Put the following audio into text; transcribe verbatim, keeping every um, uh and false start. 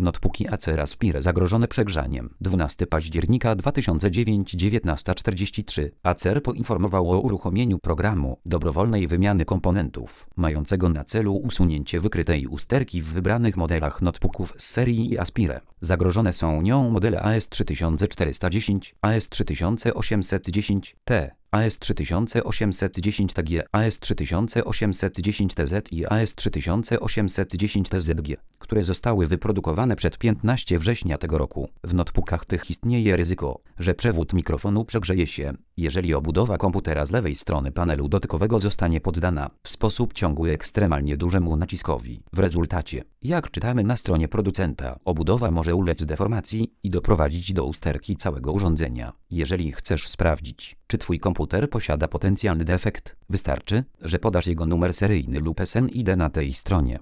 Notebooki Acer Aspire zagrożone przegrzaniem. dwunastego października dwa tysiące dziewiątego, dziewiętnasta czterdzieści trzy. Acer poinformował o uruchomieniu programu dobrowolnej wymiany komponentów, mającego na celu usunięcie wykrytej usterki w wybranych modelach notebooków z serii Aspire. Zagrożone są nią modele A S trzy tysiące czterysta dziesięć, A S trzy tysiące osiemset dziesięć T, A S trzy tysiące osiemset dziesięć T G, A S trzy tysiące osiemset dziesięć T Z i A S trzy tysiące osiemset dziesięć T Z G, które zostały wyprodukowane przed piętnastego września tego roku. W notebookach tych istnieje ryzyko, że przewód mikrofonu przegrzeje się, jeżeli obudowa komputera z lewej strony panelu dotykowego zostanie poddana w sposób ciągły ekstremalnie dużemu naciskowi. W rezultacie, jak czytamy na stronie producenta, obudowa może ulec deformacji i doprowadzić do usterki całego urządzenia. Jeżeli chcesz sprawdzić, czy twój komputer posiada potencjalny defekt, wystarczy, że podasz jego numer seryjny lub S N I D na tej stronie.